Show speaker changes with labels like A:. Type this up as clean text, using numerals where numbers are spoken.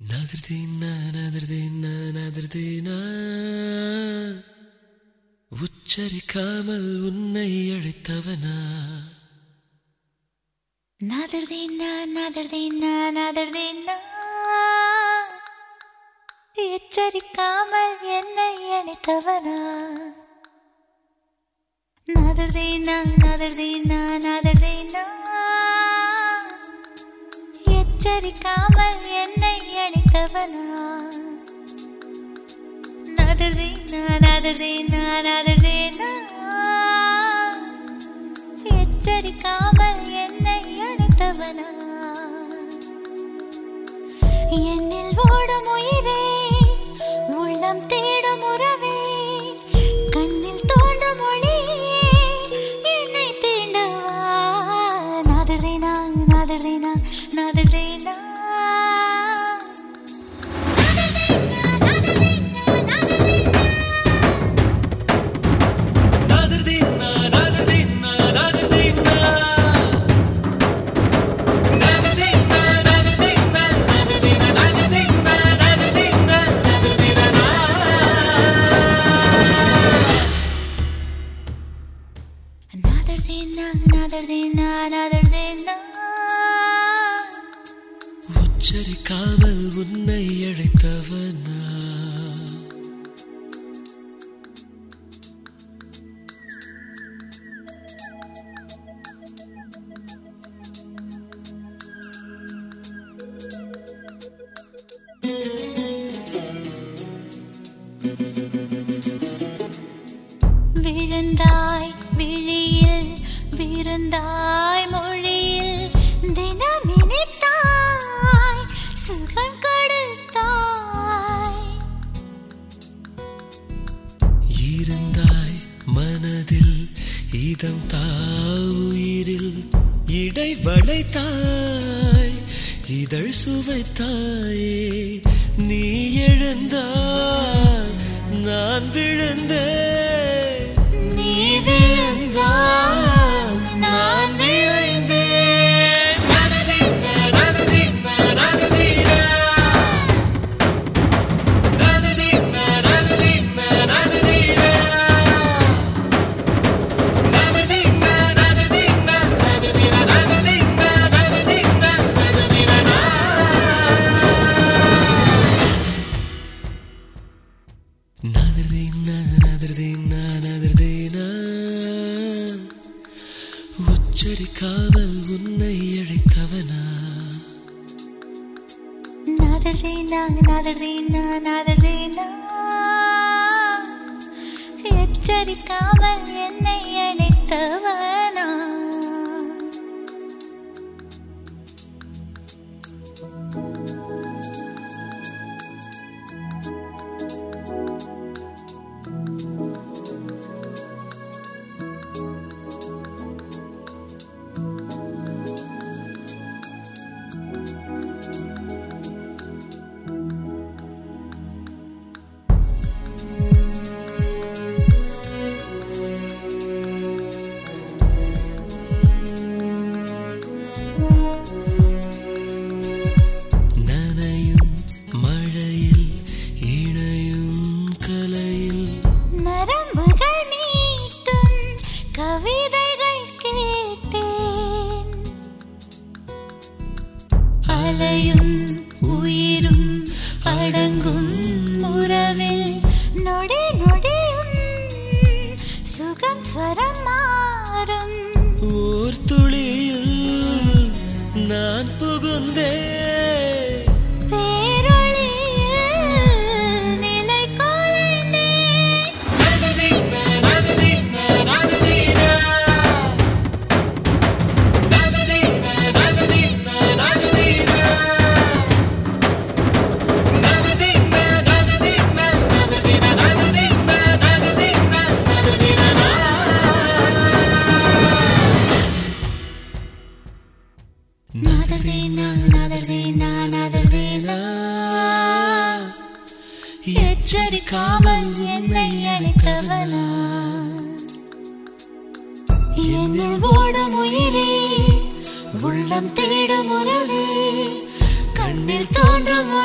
A: உச்சரிக்காமல் உன்னை அழைத்தவனா
B: எச்சரிக்காமல் என்னை அழைத்தவனா எச்சரிக்காமல் என்னை அழைத்தவனா எச்சரிக்காமல் என்னை அழைத்தவனா என்னில் ஓடும் உயிரே உள்ளம் தேடும் உறவே கண்ணில் தோன்றும் ஒளியே என்னை தீண்டவா நாதர்தேனா
A: உச்சரிக்காமல் உன்னை அழைத்தவனா
B: விழுந்தாய் விழியில் விருந்தாய் மொழியில் தினம் நினைத்தாய் சுகம் கொடுத்தாய்
A: இருந்தாய் மனதில் இதம் தாயிரில் இடை வளைத்தாய் இதழ் சுவைத்தாயே நீ எழுந்தாய் நான் விழுந்தேன் நீ விழுந்தாய் நான் விழுந்தேன் உச்சரிக்காமல் உன்னை அழைத்தவனா
B: எச்சரிக்காமல் என்னை அழைத்தவனா கவிதைகள் கேட்டேன் அலையும் உயிரும் அடங்கும் உறவில் நொடி நொடியும் சுகம் ஸ்வரம் மாறும்
A: ஓர் துளியில் நான் புகுந்தேன் எச்சரிக்காமல் என்னை அழைத்தவனா என்னில் ஓடும் உயிரே உள்ளம் தேடும் உறவே கண்ணில் தோன்றும்